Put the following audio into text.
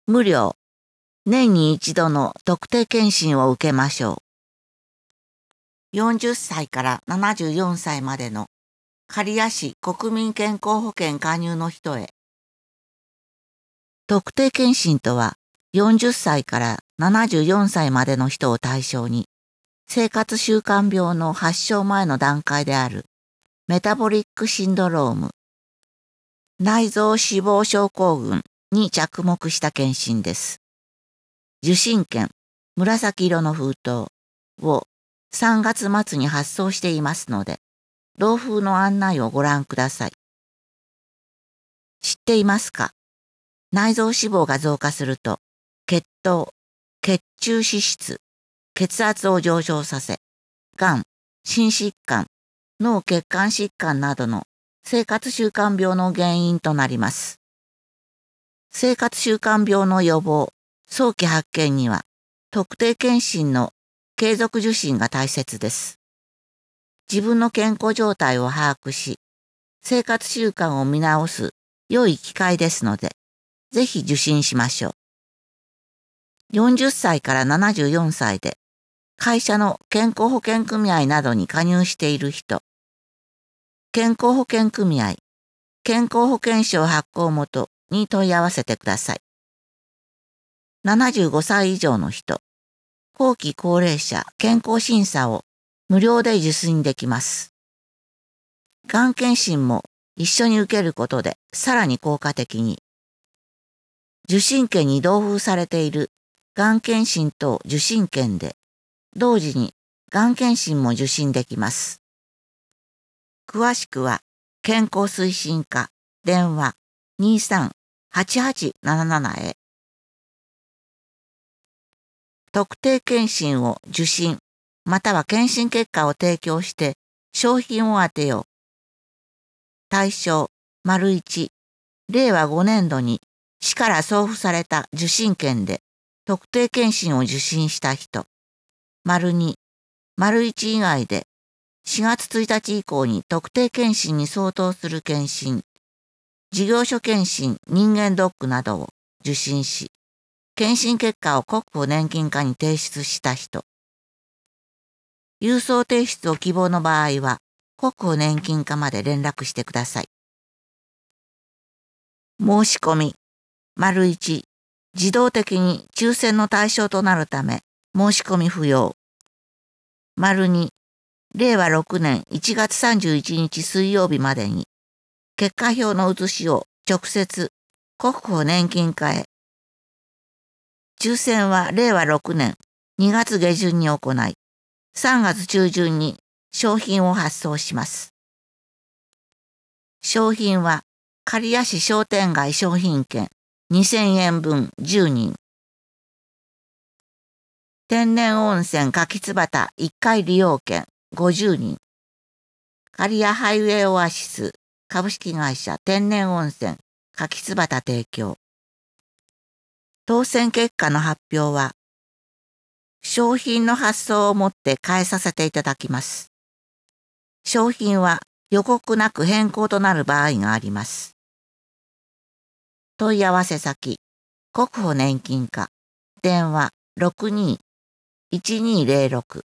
無料、年に一度の特定健診を受けましょう。40歳から74歳までの刈谷市国民健康保険加入の人へ。特定健診とは、40歳から74歳までの人を対象に、生活習慣病の発症前の段階であるメタボリックシンドローム、内臓脂肪症候群に着目した検診です。受診券、紫色の封筒を3月末に発送していますので、同封の案内をご覧ください。知っていますか？内臓脂肪が増加すると、血糖、血中脂質、血圧を上昇させ、がん、心疾患、脳血管疾患などの生活習慣病の原因となります。生活習慣病の予防、早期発見には、特定健診の継続受診が大切です。自分の健康状態を把握し、生活習慣を見直す良い機会ですので、ぜひ受診しましょう。40歳から74歳で、会社の健康保険組合などに加入している人、健康保険組合、健康保険証発行元に問い合わせてください。75歳以上の人、後期高齢者健康審査を無料で受診できます。がん検診も一緒に受けることでさらに効果的に、受診券に同封されているがん検診と受診券で同時にがん検診も受診できます。詳しくは健康推進課電話23-8877へ。特定健診を受診、または健診結果を提供して商品を当てよう。対象、1、令和5年度に市から送付された受診券で特定健診を受診した人。2、1以外で4月1日以降に特定健診に相当する健診、事業所健診人間ドックなどを受診し、検診結果を国保年金課に提出した人。郵送提出を希望の場合は、国保年金課まで連絡してください。申し込み、1、自動的に抽選の対象となるため、申し込み不要。2、令和6年1月31日水曜日までに、結果表の写しを直接国保年金課へ。抽選は令和6年2月下旬に行い、3月中旬に商品を発送します。商品は刈谷市商店街商品券2000円分10人。天然温泉柿椿1回利用券50人。刈谷ハイウェイオアシス株式会社天然温泉柿椿提供。当選結果の発表は、商品の発送をもって返させていただきます。商品は予告なく変更となる場合があります。問い合わせ先、国保年金課、電話62-1206